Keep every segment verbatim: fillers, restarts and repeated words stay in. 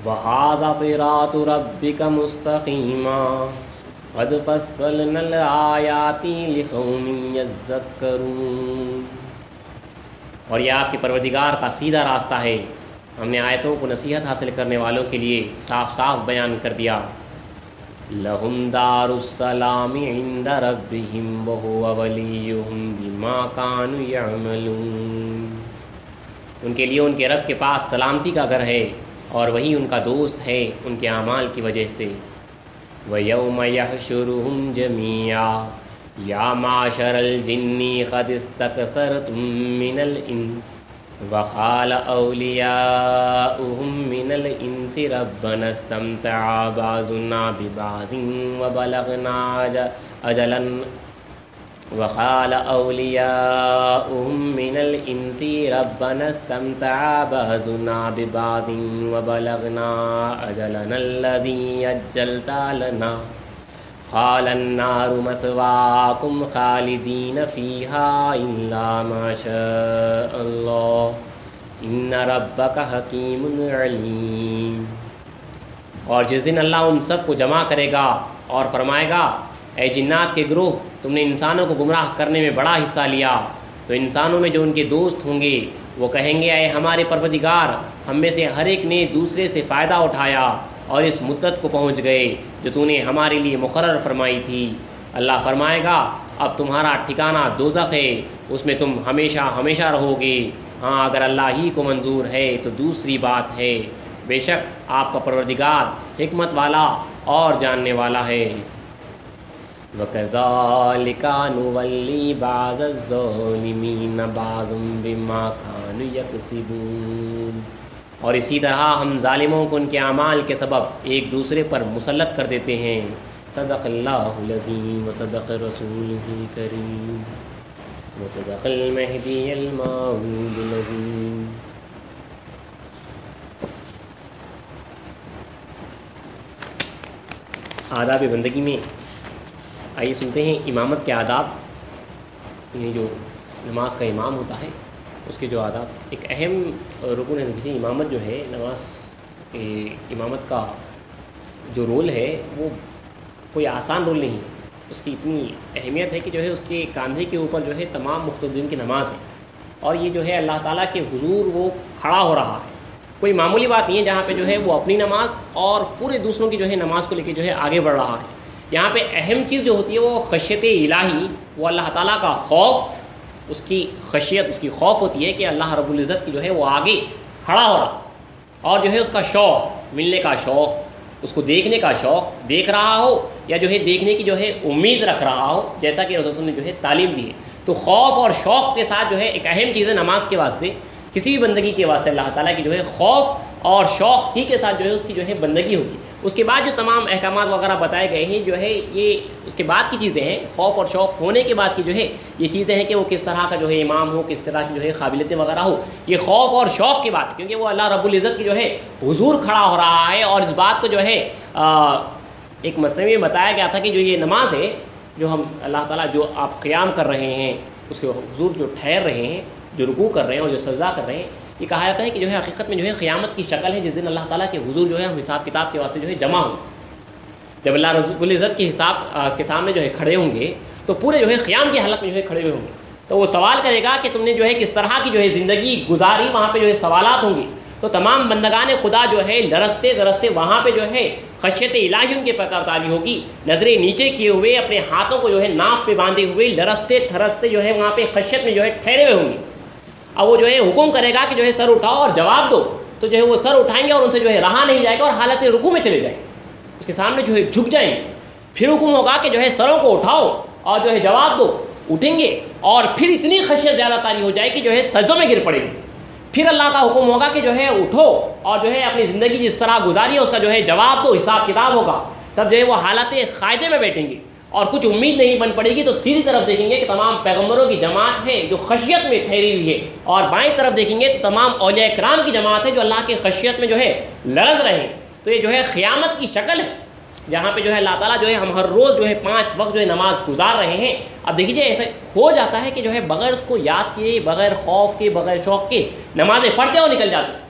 وَهَذَا صِرَاطُ رَبِّكَ مُسْتَقِيمًا قَدْ فَصَّلْنَا الْآيَاتِ لِقَوْمٍ يَذَّكَّرُونَ۔ اور یہ آپ کے پروردگار کا سیدھا راستہ ہے، ہم نے آیتوں کو نصیحت حاصل کرنے والوں کے لیے صاف صاف بیان کر دیا۔ لَهُمْ دَارُ السَّلَامِ عِنْدَ رَبِّهِمْ وَهُوَ وَلِيُّهُمْ بِمَا كَانُوا يَعْمَلُونَ۔ ان کے لیے ان کے رب کے پاس سلامتی کا گھر ہے اور وہی ان کا دوست ہے ان کے اعمال کی وجہ سے۔ وَيَوْمَ يَحْشُرُهُمْ جَمِيعًا يَا مَعْشَرَ الْجِنِّ قَدِ اسْتَكْثَرْتُم مِّنَ الْإِنسِ وَقَالَ أَوْلِيَاؤُهُم مِّنَ الْإِنسِ رَبَّنَا اسْتَمْتَعَ بَعْضُنَا بِبَعْضٍ وَبَلَغْنَا أَجَلًا وقال أولياؤهم من الإنس ربنا استمتع بعضنا ببعض وبلغنا أجلنا الذي أجلت لنا قال النار مثواكم خالدين فيها إلا ما شاء الله إن ربك حكيم عليم۔ اور جس دن اللہ ان سب کو جمع کرے گا اور فرمائے گا، اے جنات کے گروہ، تم نے انسانوں کو گمراہ کرنے میں بڑا حصہ لیا، تو انسانوں میں جو ان کے دوست ہوں گے وہ کہیں گے، اے ہمارے پروردگار، ہم میں سے ہر ایک نے دوسرے سے فائدہ اٹھایا اور اس مدت کو پہنچ گئے جو تو نے ہمارے لیے مقرر فرمائی تھی۔ اللہ فرمائے گا، اب تمہارا ٹھکانہ دوزخ ہے، اس میں تم ہمیشہ ہمیشہ رہو گے۔ ہاں اگر اللہ ہی کو منظور ہے تو دوسری بات ہے، بے شک آپ کا پروردگار حکمت والا اور جاننے والا ہے۔ وَكَذَلِكَ نُوَلِّي بَعْضَ الظَّالِمِينَ بَعْضًا بِمَا كَانُوا يَكْسِبُونَ۔ اور اسی طرح ہم ظالموں کو ان کے اعمال کے سبب ایک دوسرے پر مسلط کر دیتے ہیں۔ صدق اللہ العظیم وصدق رسولہ الکریم وصدق المہدی الموعود العظیم۔ آداب بندگی میں آئیے سنتے ہیں امامت کے آداب، یعنی جو نماز کا امام ہوتا ہے اس کے جو آداب۔ ایک اہم رکن ہے کسی امامت جو ہے، نماز کے امامت کا جو رول ہے وہ کوئی آسان رول نہیں، اس کی اتنی اہمیت ہے کہ جو ہے اس کے کاندھے کے اوپر جو ہے تمام مقتدین کی نماز ہے، اور یہ جو ہے اللہ تعالیٰ کے حضور وہ کھڑا ہو رہا ہے۔ کوئی معمولی بات نہیں ہے جہاں پہ جو ہے وہ اپنی نماز اور پورے دوسروں کی جو ہے نماز کو لے کے جو ہے آگے بڑھ رہا ہے۔ یہاں پہ اہم چیز جو ہوتی ہے وہ خشیت الہی، وہ اللہ تعالیٰ کا خوف، اس کی خشیت، اس کی خوف ہوتی ہے کہ اللہ رب العزت کی جو ہے وہ آگے کھڑا ہو رہا، اور جو ہے اس کا شوق، ملنے کا شوق، اس کو دیکھنے کا شوق، دیکھ رہا ہو یا جو ہے دیکھنے کی جو ہے امید رکھ رہا ہو، جیسا کہ رسول نے جو ہے تعلیم دی ہے۔ تو خوف اور شوق کے ساتھ جو ہے ایک اہم چیز ہے نماز کے واسطے، کسی بھی بندگی کے واسطے اللہ تعالیٰ کی جو ہے خوف اور شوق ہی کے ساتھ جو ہے اس کی جو ہے بندگی ہوگی۔ اس کے بعد جو تمام احکامات وغیرہ بتائے گئے ہیں جو ہے یہ اس کے بعد کی چیزیں ہیں، خوف اور شوق ہونے کے بعد کی جو ہے یہ چیزیں ہیں کہ وہ کس طرح کا جو ہے امام ہو، کس طرح کی جو ہے قابلیتیں وغیرہ ہو، یہ خوف اور شوق کی بات ہے، کیونکہ وہ اللہ رب العزت کی جو ہے حضور کھڑا ہو رہا ہے۔ اور اس بات کو جو ہے ایک مسئلے میں بتایا گیا تھا کہ جو یہ نماز ہے جو ہم اللہ تعالیٰ جو آپ قیام کر رہے ہیں، اس کے حضور جو ٹھہر رہے ہیں، جو رکوع کر رہے ہیں اور جو سجدہ کر رہے ہیں، یہ کہا جاتا ہے کہ جو ہے حقیقت میں جو ہے قیامت کی شکل ہے، جس دن اللہ تعالیٰ کے حضور جو ہے ہم حساب کتاب کے واسطے جو ہے جمع ہوں، جب اللہ رب العزت کے حساب کے سامنے جو ہے کھڑے ہوں گے تو پورے جو ہے قیام کی حالت میں جو ہے کھڑے ہوئے ہوں گے، تو وہ سوال کرے گا کہ تم نے جو ہے کس طرح کی جو ہے زندگی گزاری، وہاں پہ جو ہے سوالات ہوں گے، تو تمام بندگان خدا جو ہے لرزتے درستے وہاں پہ جو ہے خشیت الہی ان کے پر تاری ہوگی، نظریں نیچے کیے ہوئے، اپنے ہاتھوں کو جو ہے ناف پہ باندھے ہوئے، لرزتے تھرستے جو ہے وہاں پہ خشیت میں جو ہے ٹھہرے ہوئے ہوں گے۔ اب وہ جو ہے حکم کرے گا کہ جو ہے سر اٹھاؤ اور جواب دو، تو جو ہے وہ سر اٹھائیں گے اور ان سے جو ہے رہا نہیں جائے گا اور حالت رکوع میں چلے جائیں گے، اس کے سامنے جو ہے جھک جائیں گے۔ پھر حکم ہوگا کہ جو ہے سروں کو اٹھاؤ اور جو ہے جواب دو، اٹھیں گے اور پھر اتنی خشیت زیادہ طاری ہو جائے کہ جو ہے سجدوں میں گر پڑے گی۔ پھر اللہ کا حکم ہوگا کہ جو ہے اٹھو اور جو ہے اپنی زندگی جس طرح گزاری ہے اس کا جو ہے جواب دو، حساب کتاب ہوگا۔ تب جو ہے وہ حالت قاعدے میں بیٹھیں گے اور کچھ امید نہیں بن پڑے گی، تو سیدھی طرف دیکھیں گے کہ تمام پیغمبروں کی جماعت ہے جو خشیت میں ٹھہری ہوئی ہے، اور بائیں طرف دیکھیں گے تو تمام اولیاء کرام کی جماعت ہے جو اللہ کی خشیت میں جو ہے لرز رہے ہیں۔ تو یہ جو ہے قیامت کی شکل ہے جہاں پہ جو ہے اللہ تعالیٰ جو ہے ہم ہر روز جو ہے پانچ وقت جو ہے نماز گزار رہے ہیں۔ اب دیکھیے ایسا ہو جاتا ہے کہ جو ہے بغیر اس کو یاد کیے، بغیر خوف کے، بغیر شوق کے نمازیں پڑھتے اور نکل جاتے،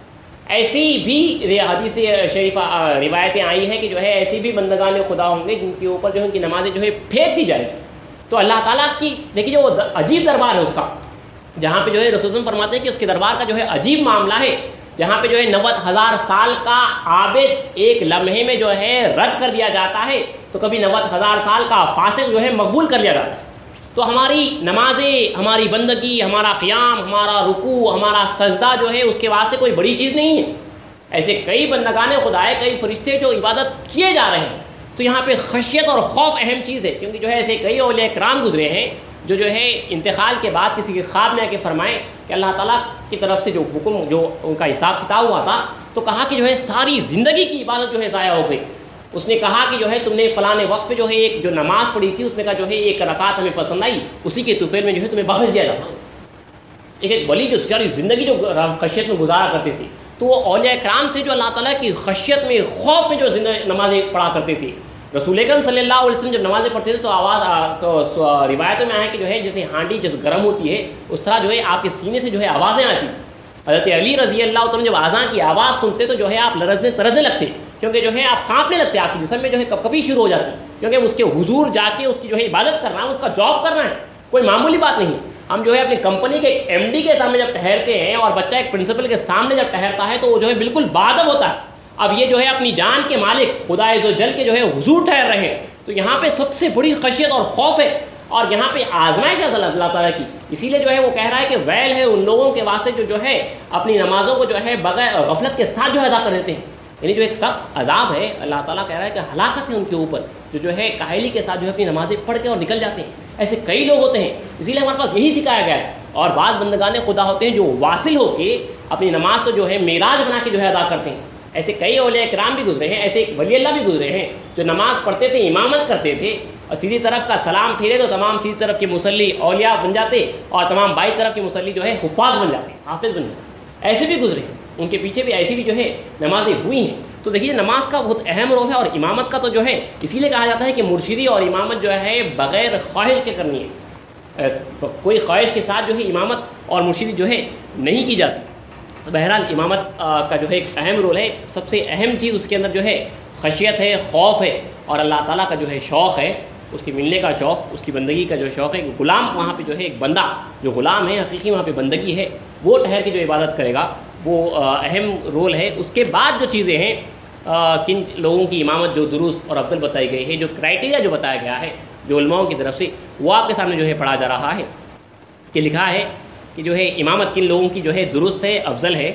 ایسی بھی حدیث شریفہ روایتیں آئی ہیں کہ جو ہے ایسی بھی بندگان خدا ہوں گے جن کے اوپر جو ہے ان کی نمازیں جو ہے پھینک دی جائے گی. تو اللہ تعالیٰ کی دیکھیے وہ عجیب دربار ہے اس کا, جہاں پہ جو ہے رسول اللہ فرماتے ہیں کہ اس کے دربار کا جو ہے عجیب معاملہ ہے, جہاں پہ جو ہے نوت ہزار سال کا عابد ایک لمحے میں جو ہے رد کر دیا جاتا ہے, تو کبھی نوت ہزار سال کا فاسق جو ہے مقبول کر لیا جاتا ہے. تو ہماری نمازیں, ہماری بندگی, ہمارا قیام, ہمارا رکوع, ہمارا سجدہ جو ہے اس کے واسطے کوئی بڑی چیز نہیں ہے. ایسے کئی بندگان خدا ہے, کئی فرشتے جو عبادت کیے جا رہے ہیں. تو یہاں پہ خشیت اور خوف اہم چیز ہے, کیونکہ جو ہے ایسے کئی اولیاء کرام گزرے ہیں جو جو ہے انتقال کے بعد کسی کے خواب میں آ کے فرمائے کہ اللہ تعالیٰ کی طرف سے جو حکم, جو ان کا حساب کتاب ہوا تھا, تو کہا کہ جو ہے ساری زندگی کی عبادت جو ہے ضائع ہو گئی. اس نے کہا کہ جو ہے تم نے فلاں وقت پہ جو ہے ایک جو نماز پڑھی تھی, اس میں کا جو ہے ایک رکعت ہمیں پسند آئی, اسی کے طفیل میں جو ہے تمہیں بخش دیا جاتا. ایک ایک ولی جو ساری زندگی جو خشیت میں گزارا کرتے تھے, تو وہ اولیاء کرام تھے جو اللہ تعالیٰ کی خشیت میں, خوف میں جو نمازیں پڑھا کرتے تھے. رسول اکرم صلی اللہ علیہ وسلم جب نمازیں پڑھتے تھے تو آواز تو روایتوں میں آیا کہ جو ہے جیسے ہانڈی جیسے گرم ہوتی ہے اس طرح جو ہے آپ کے سینے سے جو ہے آوازیں آتی تھیں. حضرت علی رضی اللہ عنہ جب اذان کی آواز سنتے تو جو ہے آپ لرزنے ترزنے لگتے, کیونکہ جو ہے آپ کانپنے لگتے, آپ کے جسم میں جو ہے کب کبھی شروع ہو جاتی, کیونکہ اس کے حضور جا کے اس کی جو ہے عبادت کرنا ہے, اس کا جاب کرنا ہے, کوئی معمولی بات نہیں. ہم جو ہے اپنی کمپنی کے ایم ڈی کے سامنے جب ٹھہرتے ہیں اور بچہ ایک پرنسپل کے سامنے جب ٹھہرتا ہے تو وہ جو ہے بالکل باادب ہوتا ہے. اب یہ جو ہے اپنی جان کے مالک خدا عز و جل کے جو ہے حضور ٹھہر رہے ہیں, تو یہاں پہ سب سے بڑی خشیت اور خوف ہے, اور یہاں پہ آزمائش ہے اللہ تعالیٰ کی. اسی لیے جو ہے وہ کہہ رہا ہے کہ ویل ہے ان لوگوں کے واسطے جو جو ہے اپنی نمازوں کو جو ہے بغیر غفلت کے ساتھ جو ہے ادا کر دیتے ہیں. یعنی جو ایک سخت عذاب ہے, اللہ تعالیٰ کہہ رہا ہے کہ ہلاکت ہے ان کے اوپر جو جو ہے کاہلی کے ساتھ جو ہے اپنی نمازیں پڑھ کے اور نکل جاتے ہیں. ایسے کئی لوگ ہوتے ہیں, اسی لیے ہمارے پاس یہی سکھایا گیا ہے. اور بعض بندگان خدا ہوتے ہیں جو واصل ہو کے اپنی نماز کو جو ہے معراج بنا کے جو ہے ادا کرتے ہیں. ایسے کئی اولیاء کرام بھی گزرے ہیں, ایسے ایک ولی اللہ بھی گزرے ہیں جو نماز پڑھتے تھے, امامت کرتے تھے, اور سیدھی طرف کا سلام پھیرے تو تمام سیدھی طرف کے مصلی اولیاء بن جاتے, اور تمام بائیں طرف کے مصلی جو ہے حفاظ بن جاتے, حافظ بن جاتے. ایسے بھی گزرے ہیں, ان کے پیچھے بھی ایسی بھی جو ہے نمازیں ہوئی ہیں. تو دیکھیے نماز کا بہت اہم رول ہے, اور امامت کا تو جو ہے اسی لیے کہا جاتا ہے کہ مرشدی اور امامت جو ہے بغیر خواہش کے کرنی ہے. کوئی خواہش کے ساتھ جو ہے امامت اور مرشدی جو ہے نہیں کی جاتی. بہرحال امامت کا جو ہے ایک اہم رول ہے. سب سے اہم چیز اس کے اندر جو ہے خشیت ہے, خوف ہے, اور اللہ تعالیٰ کا جو ہے شوق ہے, اس کی ملنے کا شوق, اس کی بندگی کا جو شوق ہے. غلام وہاں پہ جو ہے ایک بندہ جو غلام ہے حقیقی, وہاں پہ بندگی ہے, وہ ٹھہر کے جو عبادت کرے گا, وہ اہم رول ہے. اس کے بعد جو چیزیں ہیں, کن لوگوں کی امامت جو درست اور افضل بتائی گئی ہے, جو کرائٹیریا جو بتایا گیا ہے جو علماؤں کی طرف سے, وہ آپ کے سامنے جو ہے پڑھا جا رہا ہے. کہ لکھا ہے کہ جو ہے امامت کن لوگوں کی جو ہے درست ہے, افضل ہے.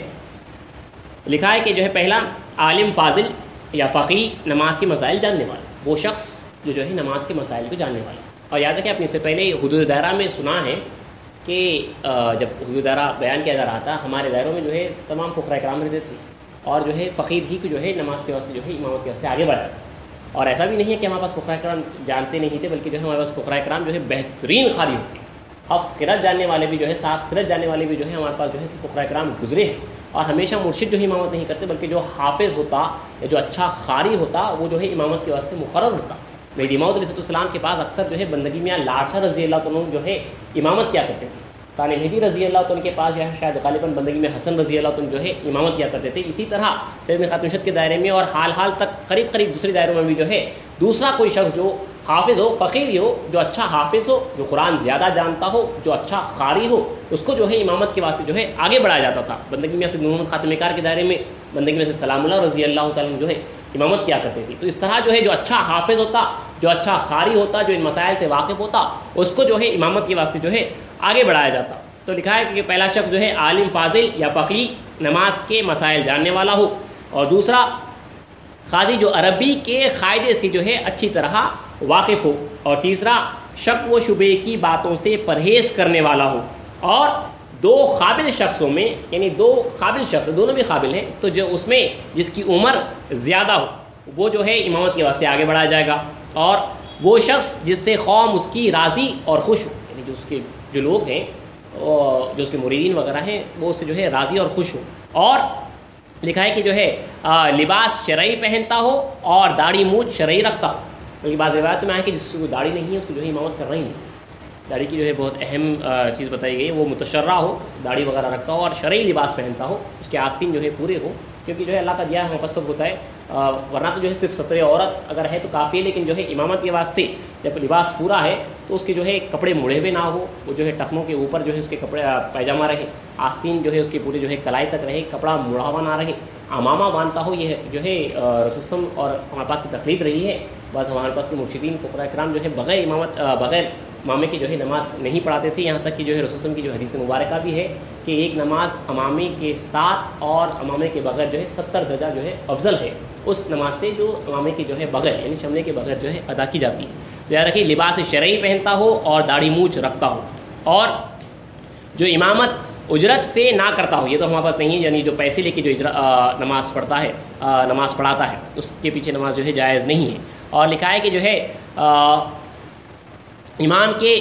لکھا ہے کہ جو ہے پہلا عالم فاضل یا فقی, نماز کے مسائل جاننے والا, وہ شخص جو جو ہے نماز کے مسائل کو جاننے والا. اور یاد رکھیں اپنے سے پہلے حدود دائرہ میں سنا ہے کہ جب حدود دائرہ بیان کیا جا رہا تھا, ہمارے دائروں میں جو ہے تمام فقراء کرام رہتے تھے, اور جو ہے فقیر ہی کو جو ہے نماز کے واسطے جو ہے امامت کے واسطے آگے بڑھا. اور ایسا بھی نہیں ہے کہ ہمارے پاس فقراء کرام جانتے نہیں تھے, بلکہ جو ہے ہمارے پاس فقراء کرام جو ہے بہترین قاری ہوتے ہیں. ہفت قرات جاننے والے بھی جو ہے, سات قرات جاننے والے بھی جو ہے ہمارے پاس جو ہے فقراء کرام گزرے ہیں. اور ہمیشہ مرشد جو ہے امامت نہیں کرتے, بلکہ جو حافظ ہوتا یا جو اچھا قاری ہوتا وہ جو ہے امامت کے واسطے مقرر ہوتا. مہدی موعود علیہ السلام کے پاس اکثر جو ہے بندگی میں لاڈ شاہ رضی اللہ عنہ جو ہے امامت کیا کرتے تھے. ثانی مہدی رضی اللہ عنہ کے پاس جو ہے شاید غالباً بندگی میں حسن رضی اللہ عنہ جو ہے امامت کیا کرتے تھے. اسی طرح سیدنا خاتون نشت کے دائرے میں اور حال حال تک قریب قریب دوسرے دائروں میں بھی جو ہے دوسرا کوئی شخص جو حافظ ہو, فقیر ہو, جو اچھا حافظ ہو, جو قرآن زیادہ جانتا ہو, جو اچھا قاری ہو, اس کو جو ہے امامت کے واسطے جو ہے آگے بڑھایا جاتا تھا. بندگی میں سے محمد خاتم کار کے دائرے میں بندگی میں سے سلام اللہ رضی اللہ تعالیٰ جو ہے امامت کیا کرتے تھے. تو اس طرح جو ہے جو اچھا حافظ ہوتا, جو اچھا قاری ہوتا, جو ان مسائل سے واقف ہوتا, اس کو جو ہے امامت کے واسطے جو ہے آگے بڑھایا جاتا. تو لکھا ہے کہ پہلا شخص جو ہے عالم فاضل یا فقی, نماز کے مسائل جاننے والا ہو, اور دوسرا قاضی جو عربی کے قاعدے سے جو ہے اچھی طرح واقف ہو, اور تیسرا شک و شبے کی باتوں سے پرہیز کرنے والا ہو. اور دو قابل شخصوں میں, یعنی دو قابل شخص, دونوں بھی قابل ہیں, تو جو اس میں جس کی عمر زیادہ ہو وہ جو ہے امامت کے واسطے آگے بڑھایا جائے گا, اور وہ شخص جس سے قوم اس کی راضی اور خوش ہو, یعنی جو اس کے جو لوگ ہیں اور جو اس کے مریدین وغیرہ ہیں وہ اس سے جو ہے راضی اور خوش ہو. اور لکھا ہے کہ جو ہے لباس شرعی پہنتا ہو اور داڑھی مونچھ شرعی رکھتا ہو. کیونکہ بعض روایت میں ہے کہ جس کو داڑھی نہیں ہے اس کو جو ہے امامت کر رہی ہے. داڑھی کی جو ہے بہت اہم چیز بتائی گئی ہے، وہ متشرع ہو، داڑھی وغیرہ رکھتا ہو اور شرعی لباس پہنتا ہو، اس کے آستین جو ہے پورے ہو، کیونکہ جو ہے اللہ کا دیا ہمارے پاس سب ہوتا ہے، ورنہ تو جو ہے صرف ستر عورت اگر ہے تو کافی ہے، لیکن جو ہے امامت کے واسطے جب لباس پورا ہے تو اس کے جو ہے کپڑے مڑے ہوئے نہ ہو، وہ جو ہے ٹخنوں کے اوپر جو ہے اس کے کپڑے پیجامہ رہے، آستین جو ہے اس کے پورے جو ہے کلائی تک رہے، کپڑا مڑا ہوا نہ رہے، امامہ باندھتا ہو، یہ جو ہے رسوم اور ہمارے پاس کی تقلید رہی ہے، بس ہمارے پاس کے مرشدین فقراء کرام جو ہے بغیر امامت بغیر امامے کی جو ہے نماز نہیں پڑھاتے تھے، یہاں تک کہ جو ہے رسول وسلم کی جو حدیث مبارکہ بھی ہے کہ ایک نماز امامے کے ساتھ اور امامے کے بغیر جو ہے ستر درجہ جو ہے افضل ہے اس نماز سے جو امامے کے جو ہے بغیر یعنی شملے کے بغیر جو ہے ادا کی جاتی ہے۔ تو یاد رکھیے لباس شرعی پہنتا ہو اور داڑھی مونچھ رکھتا ہو، اور جو امامت اجرت سے نہ کرتا ہو، یہ تو ہمارے پاس نہیں ہے، یعنی جو پیسے لے کے جو نماز پڑھتا ہے نماز پڑھاتا ہے اس کے پیچھے نماز جو ہے جائز نہیں ہے۔ اور لکھا ہے کہ جو ہے امام کے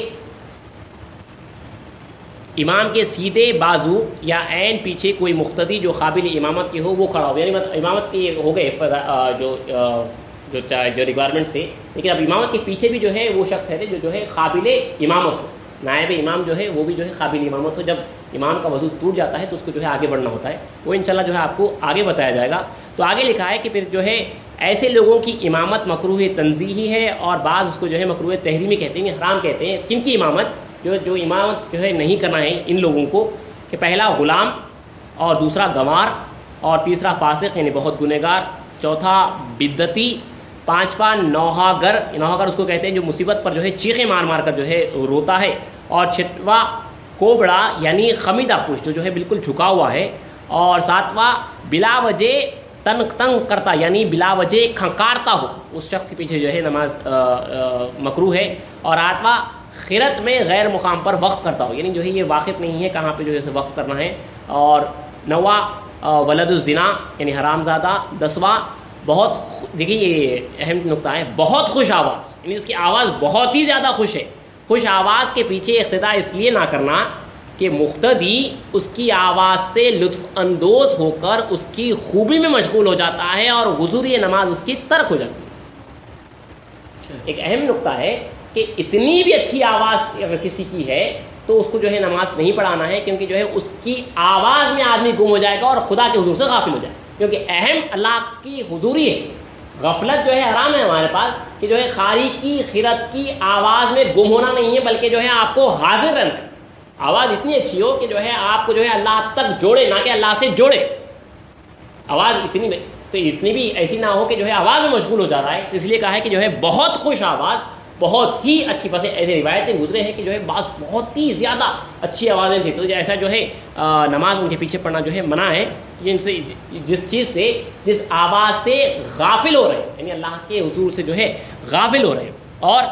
امام کے سیدھے بازو یا عین پیچھے کوئی مقتدی جو قابل امامت کے ہو وہ کھڑا ہو، یعنی امامت کے ہو گئے جو جو جو ریکوائرمنٹس تھے، لیکن اب امامت کے پیچھے بھی جو ہے وہ شخص ہے جو جو ہے قابل امامت ہو، نائب امام جو ہے وہ بھی جو ہے قابل امامت ہو۔ جب امام کا وضو ٹوٹ جاتا ہے تو اس کو جو ہے آگے بڑھنا ہوتا ہے، وہ انشاءاللہ جو ہے آپ کو آگے بتایا جائے گا۔ تو آگے لکھا ہے کہ پھر جو ہے ایسے لوگوں کی امامت مکروہ تنزیہی ہے، اور بعض اس کو جو ہے مکروہ تحریمی کہتے ہیں، حرام کہتے ہیں۔ کن کی امامت؟ جو جو امامت جو ہے نہیں کرنا ہے ان لوگوں کو، کہ پہلا غلام، اور دوسرا گنوار، اور تیسرا فاسق یعنی بہت گنہگار، چوتھا بدعتی، پانچواں نوحہ گر، نوحہ گر اس کو کہتے ہیں جو مصیبت پر جو ہے چیخیں مار مار کر جو ہے روتا ہے، اور چھٹواں کوبڑا یعنی خمیدہ پشت جو جو ہے بالکل جھکا ہوا ہے، اور ساتواں بلا وجہ تنگ تنگ کرتا یعنی بلا وجہ کھنکارتا ہو، اس شخص کے پیچھے جو ہے نماز مکروہ ہے، اور آٹھواں خیرت میں غیر مقام پر وقف کرتا ہو، یعنی جو ہے یہ واقف نہیں ہے کہاں پہ جو ہے وقف کرنا ہے، اور نواں ولد الزنا یعنی حرام زادہ، دسواں بہت دیکھیے یہ اہم نقطہ ہے، بہت خوش آواز یعنی اس کی آواز بہت ہی زیادہ خوش ہے، خوش آواز کے پیچھے اقتدا اس لیے نہ کرنا کہ مقتدی اس کی آواز سے لطف اندوز ہو کر اس کی خوبی میں مشغول ہو جاتا ہے اور حضوری نماز اس کی ترک ہو جاتی ہے۔ ایک اہم نقطہ ہے کہ اتنی بھی اچھی آواز اگر کسی کی ہے تو اس کو جو ہے نماز نہیں پڑھانا ہے، کیونکہ جو ہے اس کی آواز میں آدمی گم ہو جائے گا اور خدا کے حضور سے غافل ہو جائے گا، کیونکہ اہم اللہ کی حضوری ہے۔ غفلت جو ہے حرام ہے ہمارے پاس کہ جو ہے خاری کی خیرت کی آواز میں گم ہونا نہیں ہے، بلکہ جو ہے آپ کو حاضر رہنا ہے، آواز اتنی اچھی ہو کہ جو ہے آپ کو جو ہے اللہ تک جوڑے، نہ کہ اللہ سے جوڑے۔ آواز اتنی تو اتنی بھی ایسی نہ ہو کہ جو ہے آواز میں مشغول ہو جا رہا ہے، اس لیے کہا ہے کہ جو ہے بہت خوش آواز، بہت ہی اچھی، بس ایسے روایتیں گزرے ہیں کہ جو ہے بعض بہت ہی زیادہ اچھی آوازیں تھیں، تو ایسا جو ہے نماز ان کے پیچھے پڑھنا جو ہے منع ہے، جن سے جس چیز سے جس آواز سے غافل ہو رہے ہیں، یعنی اللہ کے حضور سے جو ہے غافل ہو رہے ہیں۔ اور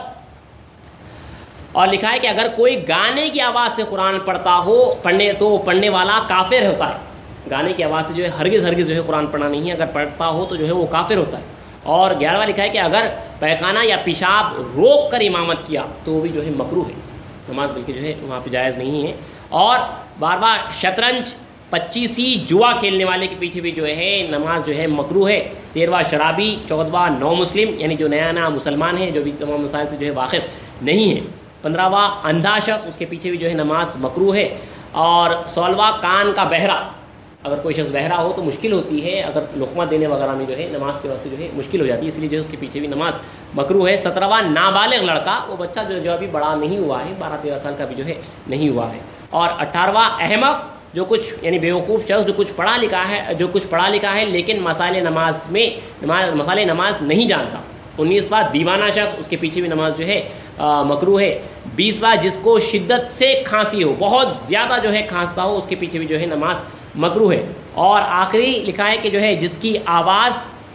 اور لکھا ہے کہ اگر کوئی گانے کی آواز سے قرآن پڑھتا ہو پڑھنے تو پڑھنے والا کافر ہوتا ہے، گانے کی آواز سے جو ہے ہرگز ہرگز جو ہے قرآن پڑھنا نہیں ہے، اگر پڑھتا ہو تو جو ہے وہ کافر ہوتا ہے۔ اور گیارہواں لکھا ہے کہ اگر پیخانہ یا پیشاب روک کر امامت کیا تو وہ بھی جو ہے مکروہ ہے، نماز بلکہ جو ہے وہاں پہ جائز نہیں ہے۔ اور بارہواں شطرنج پچیسی جوا کھیلنے والے کے پیچھے بھی جو ہے نماز جو ہے مکروہ ہے۔ تیرہواں شرابی، چودہواں نو مسلم یعنی جو نیا نیا مسلمان ہے جو بھی تمام مسائل سے جو ہے واقف نہیں ہے۔ پندرہواں اندھا شخص، اس کے پیچھے بھی جو ہے نماز مکروہ ہے۔ اور سولہواں کان کا بہرا، اگر کوئی شخص بہرا ہو تو مشکل ہوتی ہے، اگر لقمہ دینے وغیرہ میں جو ہے نماز کے واسطے جو ہے مشکل ہو جاتی ہے، اس لیے جو ہے اس کے پیچھے بھی نماز مکروہ ہے۔ سترہواں نابالغ لڑکا، وہ بچہ جو جو ابھی بڑا نہیں ہوا ہے، بارہ تیرہ سال کا بھی جو ہے نہیں ہوا ہے۔ اور اٹھارہواں احمق، جو کچھ یعنی بیوقوف شخص جو کچھ پڑھا لکھا ہے جو کچھ پڑھا لکھا ہے لیکن مسائل نماز میں نماز مسائل نماز نہیں جانتا۔ انیسواں دیوانہ شخص، اس کے پیچھے بھی نماز جو ہے مکروہ ہے۔ بیسواں جس کو شدت سے کھانسی ہو، بہت زیادہ جو ہے کھانستا ہو، اس کے پیچھے بھی جو ہے نماز مکروہ ہے۔ اور آخری لکھا ہے کہ جو ہے جس کی آواز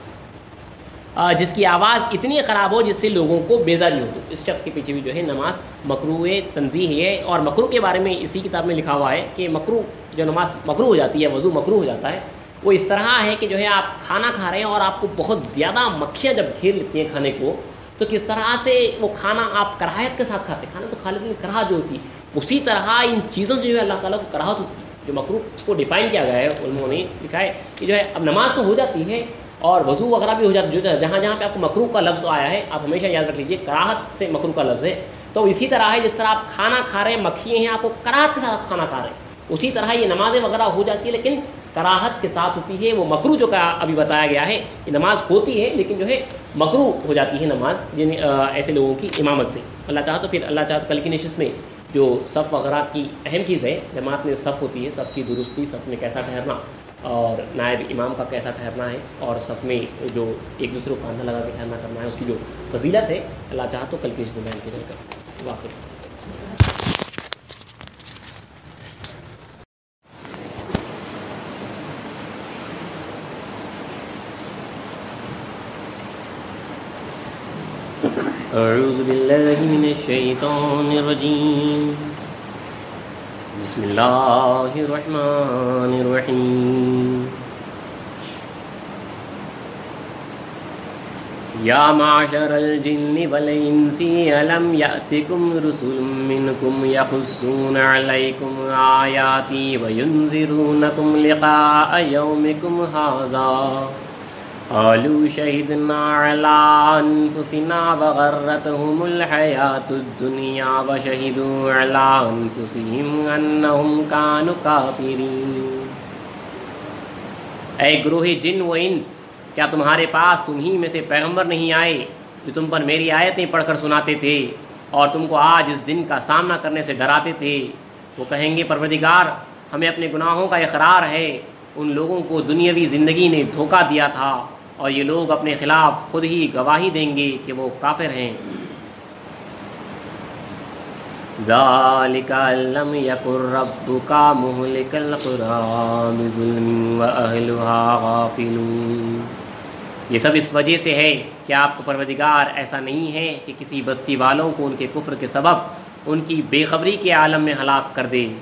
جس کی آواز اتنی خراب ہو جس سے لوگوں کو بیزاری ہو، تو اس شخص کے پیچھے بھی جو ہے نماز مکروہ تنزیہ ہے۔ اور مکروہ کے بارے میں اسی کتاب میں لکھا ہوا ہے کہ مکروہ جو نماز مکروہ ہو جاتی ہے، وضو مکروہ ہو جاتا ہے، وہ اس طرح ہے کہ جو ہے آپ کھانا کھا رہے ہیں اور آپ کو بہت زیادہ مکھیاں جب گھیر لیتی ہیں کھانے کو، تو کس طرح سے وہ کھانا آپ کراہت کے ساتھ کھاتے ہیں، کھانا تو کھا لیتے ہیں، کراہت جو ہوتی ہے، اسی طرح ان چیزوں سے جو ہے اللہ تعالیٰ کو کراہت ہوتی ہے۔ جو مکروہ کو ڈیفائن کیا گیا ہے علماء نے لکھا ہے کہ جو ہے اب نماز تو ہو جاتی ہے اور وضو وغیرہ بھی ہو جاتا ہے، جو جہاں جہاں پہ آپ کو مکروہ کا لفظ آیا ہے آپ ہمیشہ یاد رکھ لیجیے، کراہت سے مکروہ کا لفظ ہے، تو اسی طرح ہے جس طرح آپ کھانا کھا رہے ہیں، مکھیاں ہیں آپ کو کراہت کے ساتھ کھانا کھا رہے ہیں، اسی طرح یہ نمازیں وغیرہ ہو جاتی ہے لیکن کراہت کے ساتھ ہوتی ہے، وہ مکروہ جو کا ابھی بتایا گیا ہے، یہ نماز ہوتی ہے لیکن جو ہے مکروہ ہو جاتی ہے نماز جن ایسے لوگوں کی امامت سے۔ اللہ چاہا تو پھر اللہ چاہا تو کل کی نشست میں جو صف وغیرہ کی اہم چیز ہے، جماعت میں صف ہوتی ہے، صف کی درستی، صف میں کیسا ٹھہرنا اور نائب امام کا کیسا ٹھہرنا ہے، اور صف میں جو ایک دوسرے کو کاندھا لگا کے ٹھہرنا کرنا ہے، اس کی جو فضیلت ہے اللہ چاہا تو کل کی نشست میں بیان کیا جائے گا۔ واقعی اعوذ باللہ من الشیطان الرجیم، بسم اللہ الرحمن الرحیم، یا معشر الجن والانس الم یأتکم رسل منکم یقصون علیکم آیاتی وینذرونکم لقاء یومکم ھذا قالوا شهدنا على أنفسنا وغرتهم الحياة الدنيا وشهدوا على أنفسهم أنهم كانوا كافرين۔ اے گروہ جن و انس، کیا تمہارے پاس تم ہی میں سے پیغمبر نہیں آئے جو تم پر میری آیتیں پڑھ کر سناتے تھے اور تم کو آج اس دن کا سامنا کرنے سے ڈراتے تھے؟ وہ کہیں گے پروردگار ہمیں اپنے گناہوں کا اقرار ہے، ان لوگوں کو دنیاوی زندگی نے دھوکہ دیا تھا اور یہ لوگ اپنے خلاف خود ہی گواہی دیں گے کہ وہ کافر ہیں۔ ذَلِكَ أَن لَّمْ يَكُن رَّبُّكَ مُهْلِكَ الْقُرَىٰ بِظُلْمٍ وَأَهْلُهَا غَافِلُونَ۔ یہ سب اس وجہ سے ہے کہ آپ کا پروردگار ایسا نہیں ہے کہ کسی بستی والوں کو ان کے کفر کے سبب ان کی بے خبری کے عالم میں ہلاک کر دے۔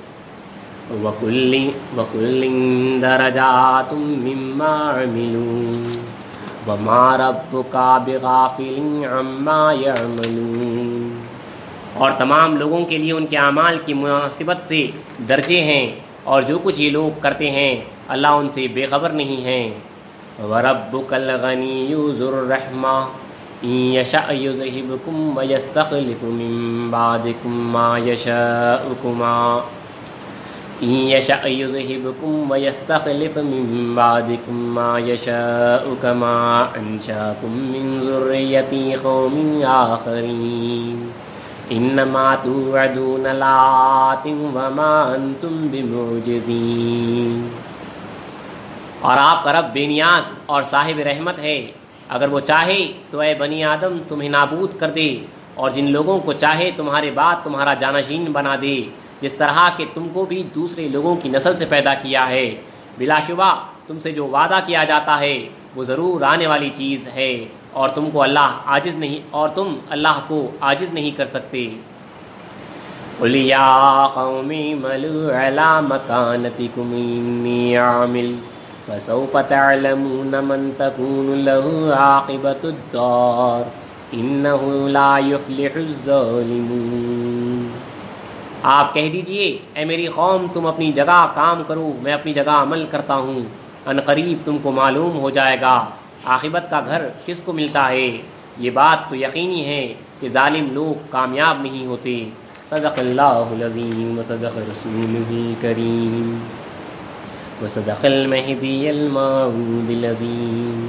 وَكُلٍّ دَرَجَاتٌ مِّمَّا عَمِلُوا وَمَا رَبُّكَ بِغَافِلٍ عَمَّا يَعْمَلُونَ، اور تمام لوگوں کے لیے ان کے اعمال کی مناسبت سے درجے ہیں، اور جو کچھ یہ لوگ کرتے ہیں اللہ ان سے بے خبر نہیں ہیں۔ وَرَبُّكَ الْغَنِيُّ ذُو الرَّحْمَةِ إِن يَشَأْ يُذْهِبْكُمْ وَيَسْتَخْلِفْ مِن بَعْدِكُم مَّا يَشَاءُ كَمَا إِن يَشَأْ يُذْهِبْكُمْ وَيَسْتَخْلِفْ مِن بَعْدِكُم مَّا يَشَاءُ كَمَا أَنشَأَكُم مِّن ذُرِّيَّةِ قَوْمٍ آخَرِينَ إِنَّمَا تُوعَدُونَ لَآتٍ وَمَا أَنتُم بِمُعْجِزِينَ۔ اور آپ کا رب بے نیاز اور صاحب رحمت ہے، اگر وہ چاہے تو اے بنی آدم تمہیں نابود کر دے، اور جن لوگوں کو چاہے تمہارے بعد تمہارا جانشین بنا دے، جس طرح کہ تم کو بھی دوسرے لوگوں کی نسل سے پیدا کیا ہے۔ بلا شبہ تم سے جو وعدہ کیا جاتا ہے وہ ضرور آنے والی چیز ہے، اور تم کو اللہ عاجز نہیں اور تم اللہ کو عاجز نہیں کر سکتے۔ قُلْ يَا قَوْمِ اعْمَلُوا عَلَىٰ مَكَانَتِكُمْ إِنِّي عَامِلٌ فَسَوْفَ تَعْلَمُونَ مَن تَكُونُ لَهُ عَاقِبَةُ الدَّارِ إِنَّهُ لَا يُفْلِحُ الظَّالِمُونَ۔ آپ کہہ دیجئے اے میری قوم تم اپنی جگہ کام کرو، میں اپنی جگہ عمل کرتا ہوں، ان قریب تم کو معلوم ہو جائے گا عاقبت کا گھر کس کو ملتا ہے۔ یہ بات تو یقینی ہے کہ ظالم لوگ کامیاب نہیں ہوتے۔ صدق اللہ العظیم وصدق رسولہ الکریم وصدق المہدی الموعود العظیم۔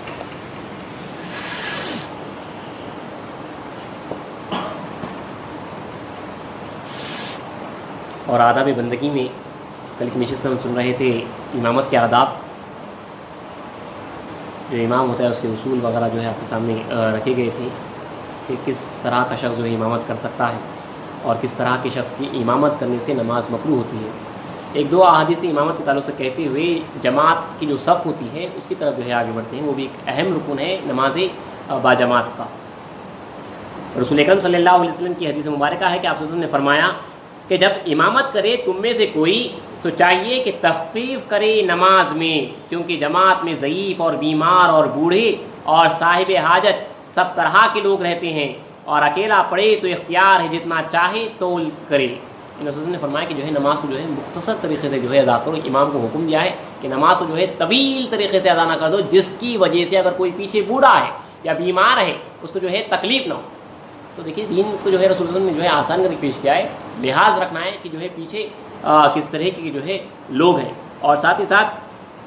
اور آداب بندگی میں کل کی نشست میں ہم سن رہے تھے امامت کے آداب، جو امام ہوتا ہے اس کے اصول وغیرہ جو ہے آپ کے سامنے رکھے گئے تھے کہ کس طرح کا شخص جو ہے امامت کر سکتا ہے اور کس طرح کے شخص کی امامت کرنے سے نماز مکروہ ہوتی ہے۔ ایک دو احادیث امامت کے تعلق سے کہتے ہوئے جماعت کی جو صف ہوتی ہے اس کی طرف جو ہے آگے بڑھتے ہیں، وہ بھی ایک اہم رکن ہے نماز باجماعت کا۔ رسول اکرم صلی اللہ علیہ وسلم کی حدیث مبارکہ ہے کہ آپ صلی اللہ علیہ وسلم نے فرمایا کہ جب امامت کرے تم میں سے کوئی تو چاہیے کہ تخفیف کرے نماز میں، کیونکہ جماعت میں ضعیف اور بیمار اور بوڑھے اور صاحب حاجت سب طرح کے لوگ رہتے ہیں، اور اکیلا پڑھے تو اختیار ہے جتنا چاہے طول کرے۔ رسول نے فرمایا کہ جو ہے نماز کو جو ہے مختصر طریقے سے جو ہے ادا کرو۔ امام کو حکم دیا ہے کہ نماز کو جو ہے طویل طریقے سے ادا نہ کر دو، جس کی وجہ سے اگر کوئی پیچھے بوڑھا ہے یا بیمار ہے اس کو جو ہے تکلیف نہ ہو۔ تو دیکھیے دین کو جو ہے رسول اللہ صلی اللہ علیہ وسلم نے جو ہے آسان کر کے پیش کیا ہے، لحاظ رکھنا ہے کہ جو ہے پیچھے آ, کس طرح کے جو ہے لوگ ہیں. اور ساتھ ہی ساتھ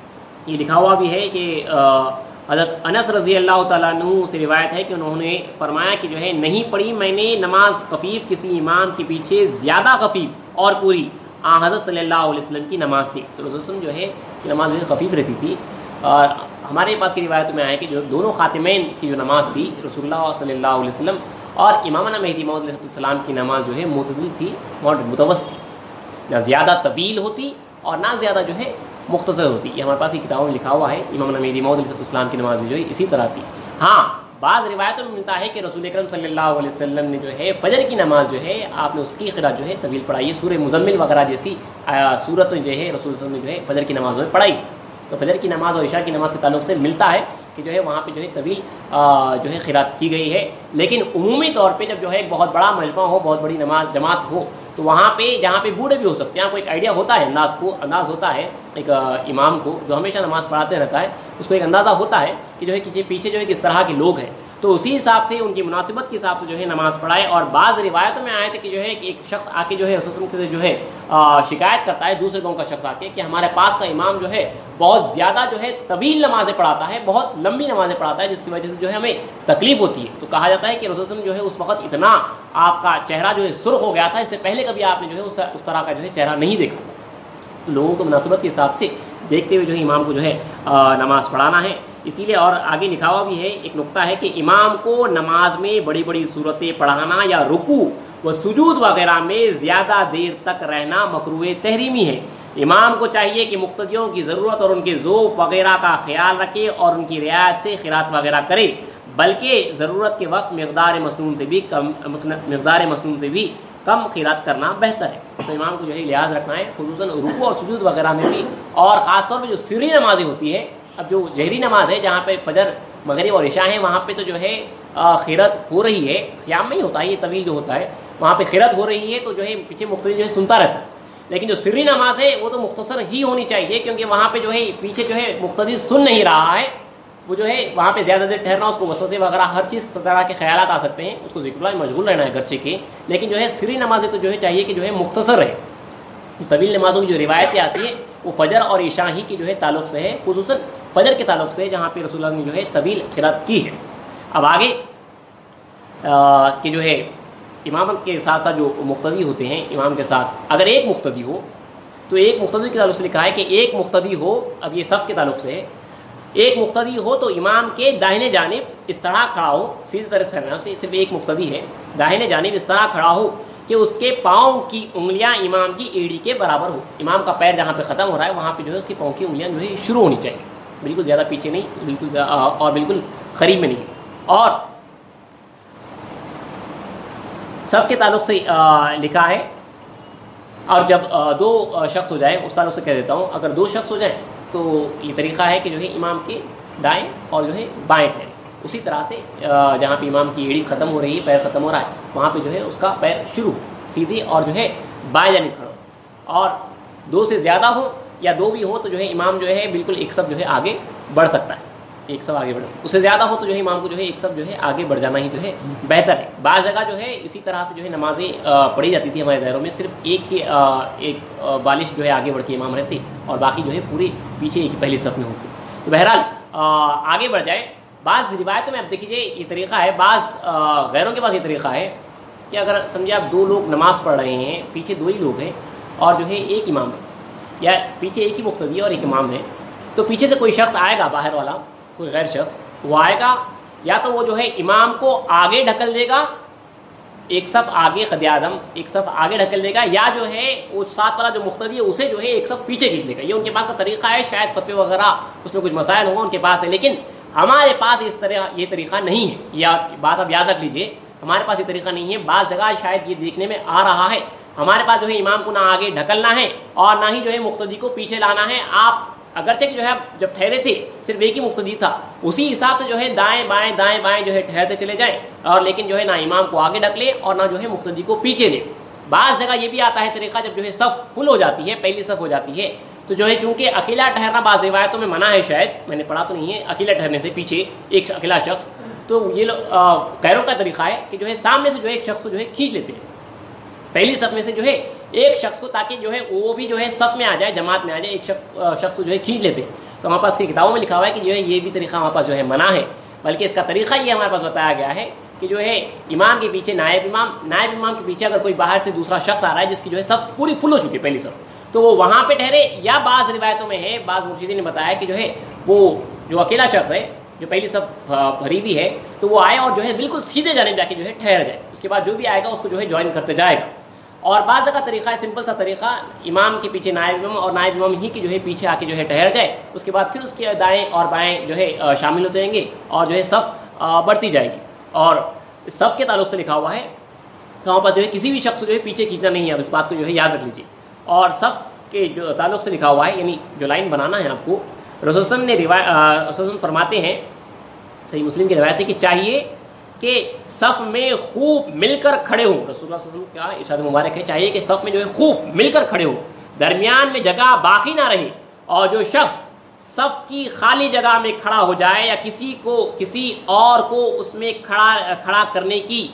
یہ لکھا ہوا بھی ہے کہ آ, حضرت انس رضی اللہ تعالیٰ عنہ سے روایت ہے کہ انہوں نے فرمایا کہ جو ہے نہیں پڑھی میں نے نماز خفیف کسی امام کے پیچھے زیادہ خفیف اور پوری آن حضرت صلی اللہ علیہ وسلم کی نماز سے. تو رسول وسلم جو ہے نماز جو ہے خفیف رہتی تھی. اور ہمارے پاس کی روایتوں میں آیا کہ جو دونوں خاتمین کی جو نماز تھی رسول اللہ صلی اللہ علیہ وسلم اور امامنا مہدی موعود علیہ السلام کی نماز جو ہے معتدل تھی، متوسط تھی، نہ زیادہ طویل ہوتی اور نہ زیادہ جو ہے مختصر ہوتی. یہ ہمارے پاس یہ کتابوں میں لکھا ہوا ہے. امامنا مہدی موعود علیہ السلام کی نماز بھی جو ہے اسی طرح تھی. ہاں بعض روایتوں میں ملتا ہے کہ رسول اکرم صلی اللہ علیہ وسلم نے جو ہے فجر کی نماز جو ہے آپ نے اس کی قرأت جو ہے طویل پڑھائی ہے. سورہ مزمل وغیرہ جیسی سورت جو ہے رسول اللہ نے جو ہے فجر کی نماز میں پڑھائی. تو فجر کی نماز اور عشاء کی نماز کے تعلق سے ملتا ہے کہ جو ہے وہاں پہ جو ہے طویل جو ہے قرأت کی گئی ہے. لیکن عمومی طور پہ جب جو ہے ایک بہت بڑا مجمع ہو، بہت بڑی نماز جماعت ہو، تو وہاں پہ جہاں پہ بوڑھے بھی ہو سکتے ہیں، آپ کو ایک آئیڈیا ہوتا ہے، انداز کو انداز ہوتا ہے ایک امام کو جو ہمیشہ نماز پڑھاتے رہتا ہے، اس کو ایک اندازہ ہوتا ہے کہ جو ہے پیچھے جو ہے کس طرح کے لوگ ہیں. تو اسی حساب سے ان کی مناسبت کے حساب سے جو ہے نماز پڑھائے. اور بعض روایتوں میں آئے تھے کہ جو ہے ایک شخص آ کے جو ہے رسول اللہ سے جو ہے شکایت کرتا ہے، دوسرے گاؤں کا شخص آ کے، کہ ہمارے پاس کا امام جو ہے بہت زیادہ جو ہے طویل نمازیں پڑھاتا ہے، بہت لمبی نمازیں پڑھاتا ہے، جس کی وجہ سے جو ہے ہمیں تکلیف ہوتی ہے. تو کہا جاتا ہے کہ رسول اللہ جو ہے اس وقت اتنا آپ کا چہرہ جو ہے سرخ ہو گیا تھا، اس سے پہلے کبھی آپ نے جو ہے اس طرح کا جو ہے چہرہ نہیں دیکھا. لوگوں کو مناسبت کے حساب سے دیکھتے ہوئے جو ہے امام کو جو ہے نماز پڑھانا ہے. اسی لیے اور آگے لکھا ہوا بھی ہے ایک نقطہ ہے کہ امام کو نماز میں بڑی بڑی صورتیں پڑھانا یا رکوع و سجود وغیرہ میں زیادہ دیر تک رہنا مکروہ تحریمی ہے. امام کو چاہیے کہ مقتدیوں کی ضرورت اور ان کے ذوق وغیرہ کا خیال رکھے اور ان کی رعایت سے قرات وغیرہ کرے، بلکہ ضرورت کے وقت مقدار مسنون سے بھی کم مقدار مسنون سے بھی کم قرات کرنا بہتر ہے. تو امام کو جو ہے لحاظ رکھنا ہے، خصوصاً رکوع اور سجود وغیرہ میں بھی. اور خاص طور پہ جو سری نمازیں ہوتی ہے، اب جو جہری نماز ہے جہاں پہ فجر مغرب اور عشاء ہیں، وہاں پہ تو جو ہے قرات ہو رہی ہے، قیام میں ہی ہوتا ہے، یہ طویل جو ہوتا ہے وہاں پہ قرات ہو رہی ہے، تو جو ہے پیچھے مقتدی جو ہے سنتا رہتا ہے. لیکن جو سری نماز ہے وہ تو مختصر ہی ہونی چاہیے، کیونکہ وہاں پہ جو ہے پیچھے جو ہے مقتدی سن نہیں رہا ہے، وہ جو ہے وہاں پہ زیادہ دیر ٹھہرنا، اس کو وسوسے وغیرہ ہر چیز طرح کے خیالات آ سکتے ہیں، اس کو ذکر اللہ میں مشغول رہنا ہے گرچہ کے. لیکن جو ہے سری نمازیں تو جو ہے چاہیے کہ جو ہے مختصر رہے. طویل نمازوں کی جو روایتیں آتی ہیں وہ فجر اور عشاء ہی کی جو ہے تعلق سے ہے، خصوصاً فجر کے تعلق سے جہاں پہ رسول اللہ نے جو ہے طویل قرات کی ہے. اب آگے کہ جو ہے امامت کے ساتھ ساتھ جو مقتدی ہوتے ہیں امام کے ساتھ، اگر ایک مقتدی ہو تو ایک مقتدی کے تعلق سے لکھا ہے کہ ایک مقتدی ہو، اب یہ سب کے تعلق سے ہے، ایک مقتدی ہو تو امام کے داہنے جانب اس طرح کھڑا ہو، سیدھی طرف سے صرف ایک مقتدی ہے، داہنے جانب اس طرح کھڑا ہو کہ اس کے پاؤں کی انگلیاں امام کی ایڑی کے برابر ہو. امام کا پیر جہاں پہ ختم ہو رہا ہے وہاں پہ جو ہے اس کے پاؤں کی انگلیاں جو ہے شروع ہونی چاہیے، بالکل زیادہ پیچھے نہیں، بالکل اور بالکل قریب میں نہیں. اور سب کے تعلق سے لکھا ہے. اور جب دو شخص ہو جائیں، اس تعلق سے کہہ دیتا ہوں، اگر دو شخص ہو جائیں تو یہ طریقہ ہے کہ جو ہے امام کے دائیں اور جو ہے بائیں ٹھہرے. اسی طرح سے جہاں پہ امام کی ایڑی ختم ہو رہی ہے، پیر ختم ہو رہا ہے، وہاں پہ جو ہے اس کا پیر شروع سیدھے اور جو ہے بائیں جانب کھڑا. اور دو سے زیادہ ہو یا دو بھی ہو تو جو ہے امام جو ہے بالکل ایک سب جو ہے آگے بڑھ سکتا ہے، ایک سب آگے بڑھ. اس سے زیادہ ہو تو جو ہے امام کو جو ہے ایک سب جو ہے آگے بڑھ جانا ہی جو ہے بہتر ہے. بعض جگہ جو ہے اسی طرح سے جو ہے نمازیں پڑھی جاتی تھی ہمارے دائروں میں، صرف ایک کے ایک بالش جو ہے آگے بڑھ کے امام رہتے اور باقی جو ہے پورے پیچھے ایک پہلی صف میں ہوتے. تو بہرحال آگے بڑھ جائے. بعض روایتوں میں اب دیکھ لیجیے یہ طریقہ ہے، بعض غیروں کے پاس یہ طریقہ ہے کہ اگر سمجھے آپ دو لوگ نماز پڑھ رہے ہیں، پیچھے دو ہی لوگ ہیں اور جو ہے ایک امام ہے، یا پیچھے ایک ہی مقتدی اور ایک امام ہے، تو پیچھے سے کوئی شخص آئے گا، باہر والا کوئی غیر شخص وہ آئے گا، یا تو وہ جو ہے امام کو آگے ڈھکل دے گا، ایک صف آگے قد اعظم ایک صف آگے ڈھکل دے گا، یا جو ہے وہ ساتھ والا جو مقتدی ہے اسے جو ہے ایک صف پیچھے کھینچ لے گا. یہ ان کے پاس کا طریقہ ہے، شاید فتوے وغیرہ اس میں کچھ مسائل ہوں ان کے پاس ہے، لیکن ہمارے پاس اس طرح یہ طریقہ نہیں ہے. یہ بات اب یاد رکھ لیجئے، ہمارے پاس یہ طریقہ نہیں ہے. بعض جگہ شاید یہ دیکھنے میں آ رہا ہے ہمارے پاس جو ہے امام کو نہ آگے ڈھکلنا ہے اور نہ ہی جو ہے مقتدی کو پیچھے لانا ہے. آپ اگرچہ کہ جو ہے جب ٹھہرے تھے صرف ایک ہی مقتدی تھا، اسی حساب سے جو ہے دائیں بائیں دائیں بائیں جو ہے ٹھہرتے چلے جائیں، اور لیکن جو ہے نہ امام کو آگے ڈھکلے اور نہ جو ہے مقتدی کو پیچھے لے. بعض جگہ یہ بھی آتا ہے طریقہ جب جو ہے صف فل ہو جاتی ہے، پہلی صف ہو جاتی ہے، تو جو ہے چونکہ اکیلا ٹھہرنا بعض روایتوں میں منع ہے، شاید میں نے پڑھا تو نہیں ہے اکیلا ٹھہرنے سے پیچھے ایک اکیلا شخص، تو یہ غیروں کا طریقہ ہے کہ جو ہے سامنے سے جو ہے ایک شخص کو جو ہے کھینچ لیتے ہیں پہلی صف میں سے جو ہے ایک شخص کو، تاکہ جو ہے وہ بھی جو ہے صف میں آ جائے، جماعت میں آ جائے، ایک شخص شخص کو جو ہے کھینچ لیتے ہیں. تو ہمارے پاس کی کتابوں میں لکھا ہوا ہے کہ جو ہے یہ بھی طریقہ ہمارے پاس جو ہے منع ہے، بلکہ اس کا طریقہ یہ ہمارے پاس بتایا گیا ہے کہ جو ہے امام کے پیچھے نائب امام نائب امام کے پیچھے اگر کوئی باہر سے دوسرا شخص آ رہا ہے جس کی جو ہے صف پوری فل ہو چکی ہے پہلی صف، تو وہ وہاں پہ ٹھہرے، یا بعض روایتوں میں ہے، بعض مرشدین نے بتایا کہ جو ہے وہ جو اکیلا شخص ہے جو پہلی صف بھری ہوئی ہے تو وہ آئے اور جو ہے بالکل سیدھے جانب جا کے جو ہے ٹھہر جائے، اس کے بعد جو بھی آئے گا اس کو جو ہے جوائن کرتے جائے گا. اور بعض کا طریقہ ہے سمپل سا طریقہ، امام کے پیچھے نائب امام اور نائب امام ہی کی جو ہے پیچھے آ کے جو ہے ٹھہر جائے، اس کے بعد پھر اس کے دائیں اور بائیں جو ہے شامل ہوتے جائیں گے اور جو ہے صف بڑھتی جائے گی. اور صف کے تعلق سے لکھا ہوا ہے تو وہاں پر جو ہے کسی بھی شخص کو جو ہے پیچھے کھینچنا نہیں ہے، اب اس بات کو جو ہے یاد رکھ لیجیے. اور صف کے جو تعلق سے لکھا ہوا ہے یعنی جو لائن بنانا ہے آپ کو، رسول وسلم نے روایت رسول وسلم فرماتے ہیں، صحیح مسلم کی روایت ہے کہ چاہیے کہ صف میں خوب مل کر کھڑے ہوں. رسول اللہ صلی اللہ علیہ وسلم کا ارشاد مبارک ہے چاہیے کہ صف میں جو ہے خوب مل کر کھڑے ہوں، درمیان میں جگہ باقی نہ رہے، اور جو شخص صف کی خالی جگہ میں کھڑا ہو جائے یا کسی کو کسی اور کو اس میں کھڑا کھڑا کرنے کی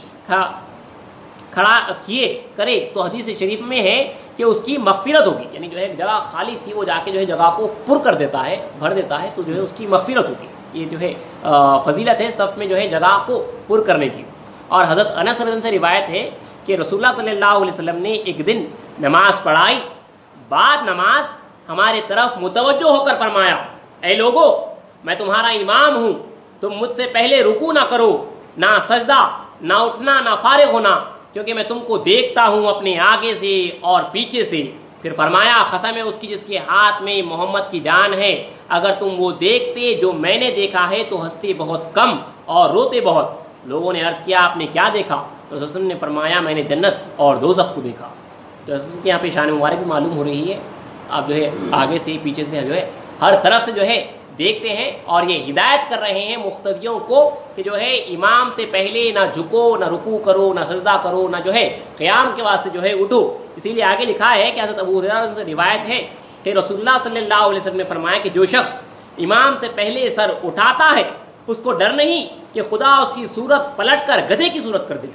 کھڑا کیے کرے تو حدیث شریف میں ہے کہ اس کی مغفرت ہوگی. یعنی جو ہے جگہ خالی تھی وہ جا کے جو ہے جگہ کو پر کر دیتا ہے، بھر دیتا ہے، تو جو ہے اس کی مغفرت ہوگی. یہ جو ہے فضیلت ہے صف میں جو ہے جگہ کو پر کرنے کی. اور حضرت انس رضی اللہ عنہ سے روایت ہے کہ رسول اللہ صلی اللہ علیہ وسلم نے ایک دن نماز پڑھائی، بعد نماز ہمارے طرف متوجہ ہو کر فرمایا، اے لوگو میں تمہارا امام ہوں، تم مجھ سے پہلے رکوع نہ کرو، نہ سجدہ، نہ اٹھنا، نہ فارغ ہونا، کیونکہ میں تم کو دیکھتا ہوں اپنے آگے سے اور پیچھے سے. پھر فرمایا قسم ہے اس کی جس کے ہاتھ میں محمد کی جان ہے، اگر تم وہ دیکھتے جو میں نے دیکھا ہے تو ہنستے بہت کم اور روتے بہت. لوگوں نے عرض کیا آپ نے کیا دیکھا؟ تو رسول نے فرمایا میں نے جنت اور دوزخ کو دیکھا. تو رسول کے یہاں پہ شان مبارک بھی معلوم ہو رہی ہے، آپ جو ہے آگے سے پیچھے سے جو ہے ہر طرف سے جو ہے دیکھتے ہیں، اور یہ ہدایت کر رہے ہیں مقتدیوں کو کہ جو ہے امام سے پہلے نہ جھکو، نہ رکوع کرو، نہ سجدہ کرو، نہ جو ہے قیام کے واسطے جو ہے اٹھو. اسی لیے آگے لکھا ہے کہ حضرت ابو ہریرہ سے روایت ہے کہ رسول اللہ صلی اللہ علیہ وسلم نے فرمایا کہ جو شخص امام سے پہلے سر اٹھاتا ہے اس کو ڈر نہیں کہ خدا اس کی صورت پلٹ کر گدھے کی صورت کر دے.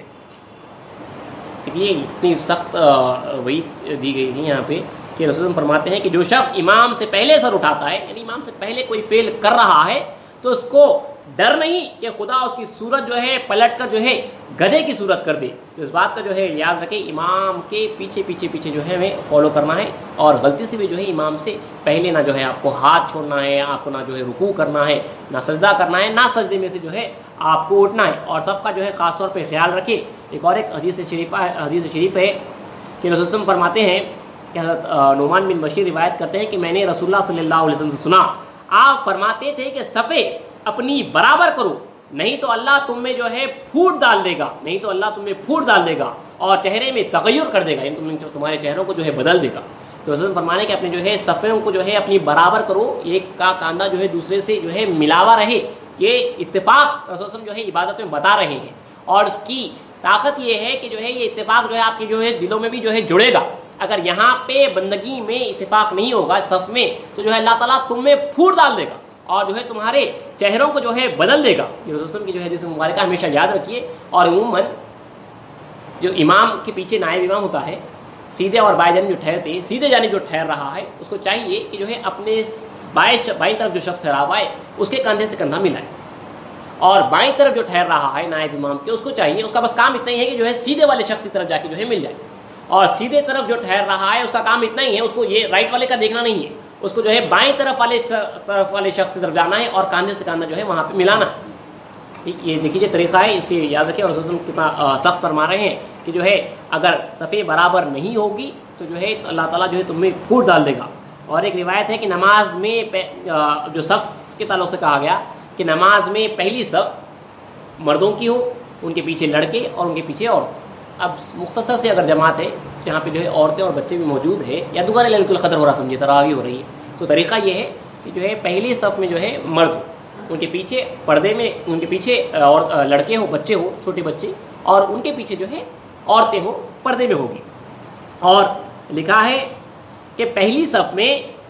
یہ اتنی سخت وہی دی گئی ہے یہاں پہ کہ رسول اللہ فرماتے ہیں کہ جو شخص امام سے پہلے سر اٹھاتا ہے، یعنی امام سے پہلے کوئی فعل کر رہا ہے، تو اس کو ڈر نہیں کہ خدا اس کی صورت جو ہے پلٹ کر جو ہے گدھے کی صورت کر دے. تو اس بات کا جو ہے یاد رکھیں امام کے پیچھے پیچھے پیچھے جو ہے ہمیں فالو کرنا ہے، اور غلطی سے بھی جو ہے امام سے پہلے نہ جو ہے آپ کو ہاتھ چھوڑنا ہے، آپ کو نہ جو ہے رکوع کرنا ہے، نہ سجدہ کرنا ہے، نہ سجدے میں سے جو ہے آپ کو اٹھنا ہے. اور سب کا جو ہے خاص طور پہ خیال رکھیں. ایک اور ایک حدیث شریف حدیث شریف ہے کہ رسول اللہ فرماتے ہیں کہ حضرت نعمان بن بشیر روایت کرتے ہیں کہ میں نے رسول اللہ صلی اللہ علیہ وسلم سے سنا، آپ فرماتے تھے کہ صفے اپنی برابر کرو، نہیں تو اللہ تم میں جو ہے پھوٹ ڈال دے گا، نہیں تو اللہ تم میں پھوٹ ڈال دے گا اور چہرے میں تغیر کر دے گا، یعنی تم تمہارے چہروں کو جو ہے بدل دے گا. تو رسول فرمانے کہ اپنے جو ہے صفوں کو جو ہے اپنی برابر کرو، ایک کا کاندھا جو ہے دوسرے سے جو ہے ملاوا رہے. یہ اتفاق رسول جو ہے عبادت میں بتا رہے ہیں، اور اس کی طاقت یہ ہے کہ جو ہے یہ اتفاق جو ہے آپ کے جو ہے دلوں میں بھی جو ہے جڑے گا. اگر یہاں پہ بندگی میں اتفاق نہیں ہوگا صف میں تو جو ہے اللہ تعالیٰ تم میں پھوٹ ڈال دے گا اور جو ہے تمہارے چہروں کو جو ہے بدل دے گا. یہ رسول کی جو ہے حدیث مبارکہ ہمیشہ یاد رکھیے. اور عموماً جو امام کے پیچھے نائب امام ہوتا ہے، سیدھے اور بائیں جانب جو ٹھہرتے سیدھے جانب جو ٹھہر رہا ہے اس کو چاہیے کہ جو ہے اپنے بائیں بائیں طرف جو شخص ٹھہرا ہوا ہے اس کے کندھے سے کندھا ملائے، اور بائیں طرف جو ٹھہر رہا ہے نائب امام کے اس کو چاہیے، اس کا بس کام اتنا ہی ہے کہ جو ہے سیدھے والے شخص کی طرف جا کے جو ہے مل جائے. اور سیدھے طرف جو ٹھہر رہا ہے اس کا کام اتنا ہی ہے، اس کو یہ رائٹ والے کا دیکھنا نہیں ہے، اس کو جو ہے بائیں طرف والے طرف والے شخص کی طرف جانا ہے اور کاندھے سے کاندھا جو ہے وہاں پہ ملانا ہے. یہ دیکھیے جو طریقہ ہے اس کے یاد رکھیں. اور رسول کتنا سخت فرما رہے ہیں کہ جو ہے اگر صفیں برابر نہیں ہوگی تو جو ہے اللہ تعالیٰ جو ہے تم میں پھوٹ ڈال دے گا. اور ایک روایت ہے کہ نماز میں جو صف کے تعلق سے کہا گیا کہ نماز میں پہلی صف مردوں کی ہو، ان کے پیچھے لڑکے اور ان کے پیچھے عورت. اب مختصر سے اگر جماعت ہے جہاں پہ جو ہے عورتیں اور بچے بھی موجود ہے یا دوبارہ للیت القدر ہو رہا سمجھے تراویح ہو رہی ہے، تو طریقہ یہ ہے کہ جو ہے پہلی صف میں جو ہے مرد ہو، ان کے پیچھے پردے میں ان کے پیچھے اور لڑکے ہو، بچے ہو، چھوٹے بچے، اور ان کے پیچھے جو ہے عورتیں ہو، پردے میں ہوگی. اور لکھا ہے کہ پہلی صف میں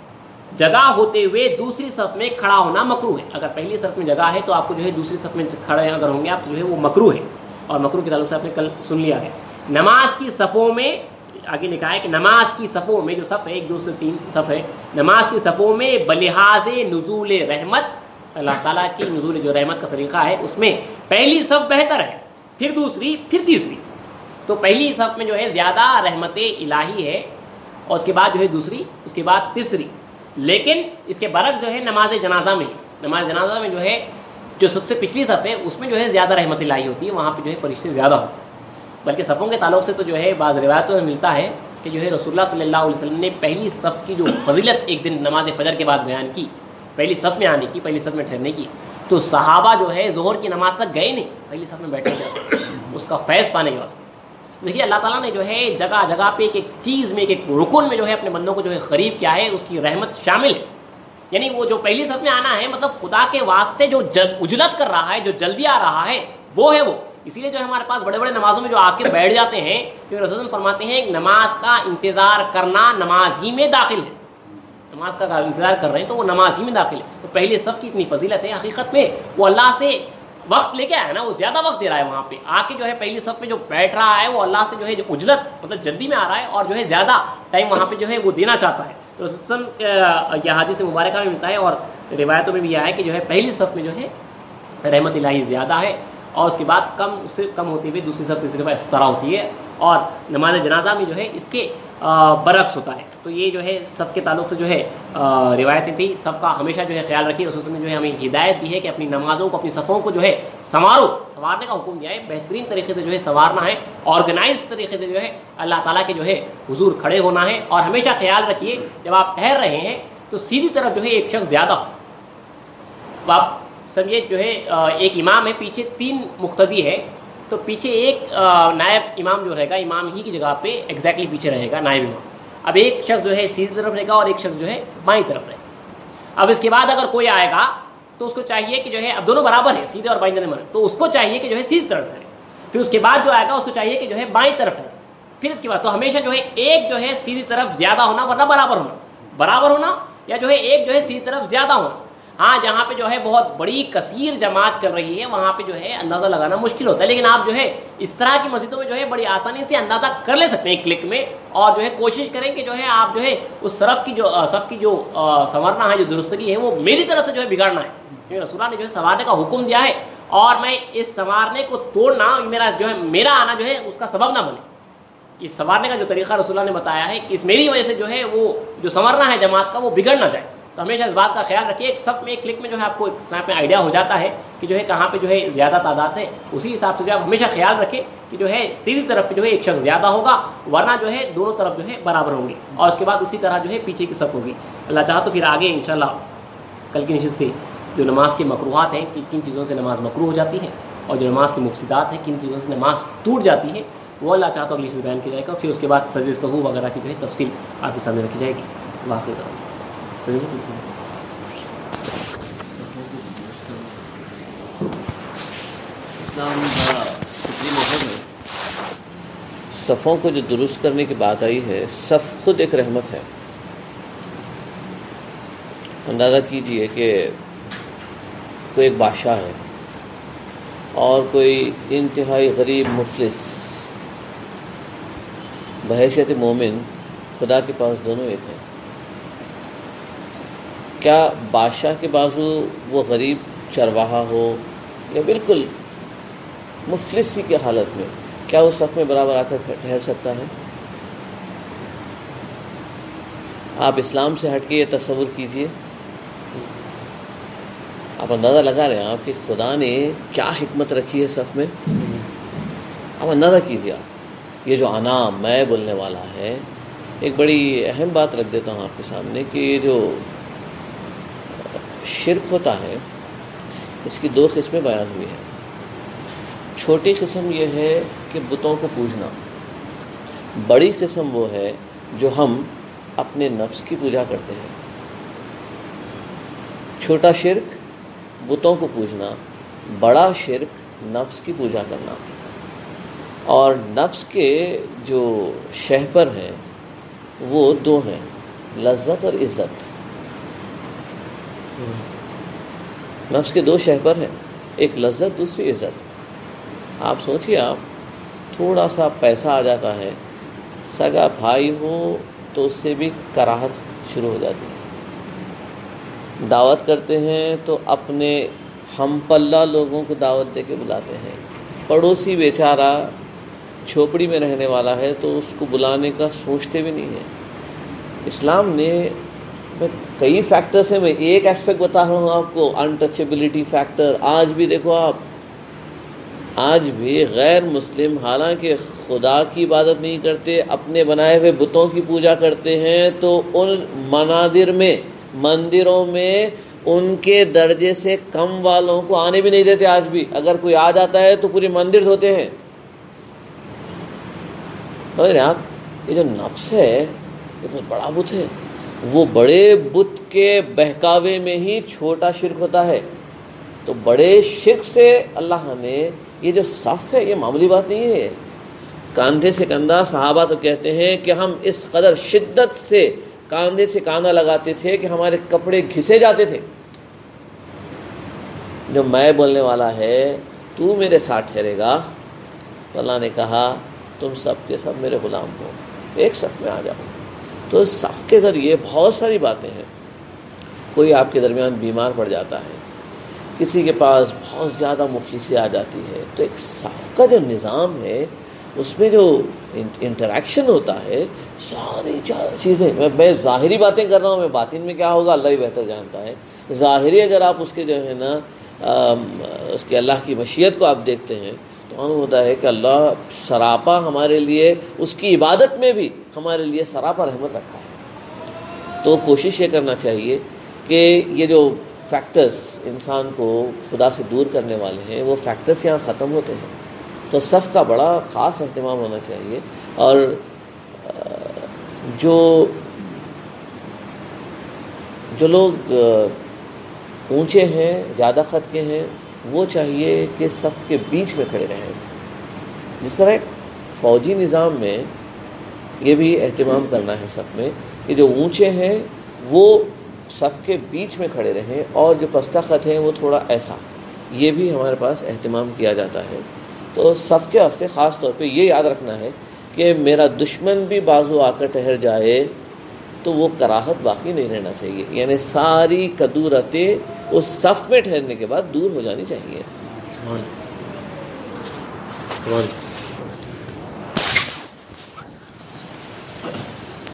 جگہ ہوتے ہوئے دوسری صف میں کھڑا ہونا مکروہ ہے. اگر پہلی صف میں جگہ ہے تو آپ کو جو ہے دوسری صف میں کھڑے اگر ہوں گے آپ جو ہے وہ مکروہ ہے. اور مکروہ کے تعلق سے آپ نے کل سن لیا ہے. نماز کی صفوں میں آگے لکھا ہے کہ نماز کی صفوں میں جو صف ہے ایک دو سے تین صف ہے, نماز کی صفوں میں بلحاظ نزول رحمت, اللہ تعالیٰ کی نزول جو رحمت کا طریقہ ہے اس میں پہلی صف بہتر ہے, پھر دوسری, پھر تیسری. تو پہلی صف میں جو ہے زیادہ رحمت الہی ہے, اور اس کے بعد جو ہے دوسری, اس کے بعد تیسری. لیکن اس کے برعکس جو ہے نماز جنازہ میں, نماز جنازہ میں جو ہے جو سب سے پچھلی صف ہے اس میں جو ہے زیادہ رحمت الہی ہوتی ہے, وہاں پہ جو ہے فرشتے زیادہ ہوتے ہیں. بلکہ صفوں کے تعلق سے تو جو ہے بعض روایتوں میں ملتا ہے کہ جو ہے رسول اللہ صلی اللہ علیہ وسلم نے پہلی صف کی جو فضیلت ایک دن نماز فجر کے بعد بیان کی, پہلی صف میں آنے کی, پہلی صف میں ٹھہرنے کی, تو صحابہ جو ہے ظہر کی نماز تک گئے نہیں, پہلی صف میں بیٹھے تھے اس کا فیض پانے کے واسطے. دیکھیے اللہ تعالیٰ نے جو ہے جگہ جگہ پہ ایک ایک چیز میں, ایک ایک رکن میں جو ہے اپنے بندوں کو جو ہے قریب کیا ہے, اس کی رحمت شامل ہے. یعنی وہ جو پہلی صف میں آنا ہے مطلب خدا کے واسطے جو اجلت کر رہا ہے, جو جلدی آ رہا ہے, وہ ہے وہ. اسی لیے جو ہمارے پاس بڑے بڑے نمازوں میں جو آ کے بیٹھ جاتے ہیں, کیونکہ رسول اللہ فرماتے ہیں کہ نماز کا انتظار کرنا نماز ہی میں داخل ہے. نماز کا انتظار کر رہے ہیں تو وہ نماز ہی میں داخل ہے. تو پہلی صف کی اتنی فضیلت ہے, حقیقت میں وہ اللہ سے وقت لے کے آیا نا, وہ زیادہ وقت دے رہا ہے وہاں پہ آ کے جو ہے پہلی صف میں جو بیٹھ رہا ہے وہ اللہ سے جو ہے جو اجلت مطلب جلدی میں آ رہا ہے, اور جو ہے زیادہ ٹائم وہاں پہ جو ہے وہ دینا چاہتا ہے. تو رسول یہ حدیث مبارکہ میں ملتا ہے اور روایتوں میں بھی یہ ہے کہ جو ہے پہلی صف میں جو ہے رحمت الہی زیادہ ہے, اور اس کے بعد کم اس سے کم ہوتی ہوئی دوسری صف تیسری صف اس طرح ہوتی ہے, اور نماز جنازہ میں جو ہے اس کے برعکس ہوتا ہے. تو یہ جو ہے صف کے تعلق سے جو ہے روایتیں تھیں. صف کا ہمیشہ جو ہے خیال رکھیے. رسول نے جو ہے ہمیں ہدایت دی ہے کہ اپنی نمازوں کو, اپنی صفوں کو جو ہے سنوارو, سنوارنے کا حکم دیا ہے. بہترین طریقے سے جو ہے سنوارنا ہے, آرگنائز طریقے سے جو ہے اللہ تعالیٰ کے جو ہے حضور کھڑے ہونا ہے. اور ہمیشہ خیال رکھیے جب آپ ٹھہر رہے ہیں تو سیدھی طرف جو ہے ایک شخص زیادہ ہو. آپ سمجھے جو ہے ایک امام ہے, پیچھے تین مقتدی ہے, تو پیچھے ایک نائب امام جو رہے گا, امام ہی کی جگہ پہ ایگزیکٹلی پیچھے رہے گا نائب امام. اب ایک شخص جو ہے سیدھی طرف رہے گا اور ایک شخص جو ہے بائیں طرف رہے گا. اب اس کے بعد اگر کوئی آئے گا تو اس کو چاہیے کہ جو ہے اب دونوں برابر ہیں, سیدھے اور بائیں طرف, تو اس کو چاہیے کہ جو ہے سیدھی طرف رہے. پھر اس کے بعد جو آئے گا اس کو چاہیے کہ جو ہے بائیں طرف رہے. پھر اس کے بعد تو ہمیشہ جو ہے ایک جو ہے سیدھی طرف زیادہ ہونا, ورنہ برابر ہونا, برابر ہونا, یا جو ہے ایک جو ہے سیدھی طرف زیادہ ہونا. ہاں جہاں پہ جو ہے بہت بڑی کثیر جماعت چل رہی ہے وہاں پہ جو ہے اندازہ لگانا مشکل ہوتا ہے, لیکن آپ جو ہے اس طرح کی مسجدوں میں جو ہے بڑی آسانی سے اندازہ کر لے سکتے ہیں ایک کلک میں, اور جو ہے کوشش کریں کہ جو ہے آپ جو ہے اس صرف کی جو صف کی جو سنورنا ہے, جو درستگی ہے, وہ میری طرف سے جو ہے بگاڑنا ہے. کیونکہ رسول اللہ نے جو ہے سنوارنے کا حکم دیا ہے, اور میں اس سنوارنے کو توڑنا میرا جو ہے میرا آنا جو ہے اس کا سبب نہ بنے. اس سنوارنے کا جو طریقہ رسول اللہ نے بتایا ہے کہ اس میری وجہ سے جو ہے وہ جو سنورنا ہے جماعت کا وہ بگڑ نہ جائے. تو ہمیشہ اس بات کا خیال رکھیے. ایک صف میں ایک کلک میں جو ہے آپ کو اسنیپ میں آئیڈیا ہو جاتا ہے کہ جو ہے کہاں پہ جو ہے زیادہ تعداد ہے. اسی حساب سے جو آپ ہمیشہ خیال رکھیں کہ جو ہے سیدھی طرف پہ جو ہے ایک شخص زیادہ ہوگا, ورنہ جو ہے دونوں طرف جو ہے برابر ہوں گے, اور اس کے بعد اسی طرح جو ہے پیچھے کی صف ہوگی. اللہ چاہا تو پھر آگے انشاءاللہ کل کی نشست سے جو نماز کے مکروہات ہیں کہ کن چیزوں سے نماز مکروہ ہو جاتی ہے, اور جو نماز کے مفسدات ہیں کن چیزوں سے نماز ٹوٹ جاتی ہے, وہ اللہ چاہتا اگلی چیز بیان کی جائے گا. پھر اس کے بعد سجدے سہو وغیرہ کی جو ہے تفصیل آپ کے سامنے رکھی جائے گی. واقعی صفوں کو جو درست کرنے کی بات آئی ہے, صف خود ایک رحمت ہے. اندازہ کیجئے کہ کوئی ایک بادشاہ ہے اور کوئی انتہائی غریب مفلس, بحیثیت مومن خدا کے پاس دونوں ایک ہیں. کیا بادشاہ کے بازو وہ غریب چرواہا ہو یا بالکل مفلسی کی حالت میں, کیا وہ صف میں برابر آ کر ٹھہر سکتا ہے؟ آپ اسلام سے ہٹ کے یہ تصور کیجئے, آپ اندازہ لگا رہے ہیں آپ کہ خدا نے کیا حکمت رکھی ہے صف میں. آپ اندازہ کیجئے. آپ یہ جو انا میں بولنے والا ہے, ایک بڑی اہم بات رکھ دیتا ہوں آپ کے سامنے کہ یہ جو شرک ہوتا ہے اس کی دو قسمیں بیان ہوئی ہیں. چھوٹی قسم یہ ہے کہ بتوں کو پوجنا, بڑی قسم وہ ہے جو ہم اپنے نفس کی پوجا کرتے ہیں. چھوٹا شرک بتوں کو پوجنا, بڑا شرک نفس کی پوجا کرنا. اور نفس کے جو شہپر ہیں وہ دو ہیں, لذت اور عزت. نفس کے دو شہپر ہیں، ایک لذت، دوسری عزت۔ آپ سوچیے، آپ تھوڑا سا پیسہ آ جاتا ہے، سگا بھائی ہو تو اس سے بھی کراہت شروع ہو جاتی ہے۔ دعوت کرتے ہیں تو اپنے ہم پلہ لوگوں کو دعوت دے کے بلاتے ہیں، پڑوسی بیچارہ جھوپڑی میں رہنے والا ہے تو اس کو بلانے کا سوچتے بھی نہیں ہیں۔ اسلام نے کئی فیکٹرز ہیں، میں ایک ایسپیکٹ بتا رہا ہوں آپ کو، انٹچیبلٹی فیکٹر۔ آج بھی دیکھو آپ، آج بھی غیر مسلم حالانکہ خدا کی عبادت نہیں کرتے، اپنے بنائے ہوئے بتوں کی پوجا کرتے ہیں، تو ان منادر میں، مندروں میں ان کے درجے سے کم والوں کو آنے بھی نہیں دیتے۔ آج بھی اگر کوئی آ جاتا ہے تو پوری مندر دھوتے ہیں۔ آپ یہ جو نفس ہے یہ بہت بڑا بت ہے، وہ بڑے بت کے بہکاوے میں ہی چھوٹا شرک ہوتا ہے۔ تو بڑے شرک سے اللہ نے یہ جو صف ہے یہ معمولی بات نہیں ہے، کاندھے سے کندھا۔ صحابہ تو کہتے ہیں کہ ہم اس قدر شدت سے کاندھے سے کاندھا لگاتے تھے کہ ہمارے کپڑے گھسے جاتے تھے۔ جو میں بولنے والا ہے تو میرے ساتھ ٹھہرے گا، تو اللہ نے کہا تم سب کے سب میرے غلام ہو، ایک صف میں آ جاؤ۔ تو صف کے ذریعے بہت ساری باتیں ہیں۔ کوئی آپ کے درمیان بیمار پڑ جاتا ہے، کسی کے پاس بہت زیادہ مفلسی آ جاتی ہے، تو ایک صف کا جو نظام ہے اس میں جو انٹریکشن ہوتا ہے، ساری چیزیں، میں ظاہری باتیں کر رہا ہوں، میں باطن میں کیا ہوگا اللہ ہی بہتر جانتا ہے۔ ظاہری اگر آپ اس کے جو ہے نا اس کے اللہ کی مشیت کو آپ دیکھتے ہیں تو معلوم ہوتا ہے کہ اللہ سراپا ہمارے لیے، اس کی عبادت میں بھی ہمارے لیے سراپا رحمت رکھا ہے۔ تو کوشش یہ کرنا چاہیے کہ یہ جو فیکٹرز انسان کو خدا سے دور کرنے والے ہیں وہ فیکٹرز یہاں ختم ہوتے ہیں۔ تو صف کا بڑا خاص اہتمام ہونا چاہیے، اور جو جو لوگ اونچے ہیں، زیادہ قد کے ہیں، وہ چاہیے کہ صف کے بیچ میں کھڑے رہیں۔ جس طرح ایک فوجی نظام میں یہ بھی اہتمام کرنا ہے صف میں کہ جو اونچے ہیں وہ صف کے بیچ میں کھڑے رہیں، اور جو پستہ خط ہیں وہ تھوڑا ایسا، یہ بھی ہمارے پاس اہتمام کیا جاتا ہے۔ تو صف کے واسطے خاص طور پہ یہ یاد رکھنا ہے کہ میرا دشمن بھی بازو آ کر ٹھہر جائے تو وہ کراہت باقی نہیں رہنا چاہیے، یعنی ساری کدورتیں اس صف میں ٹھہرنے کے بعد دور ہو جانی چاہیے۔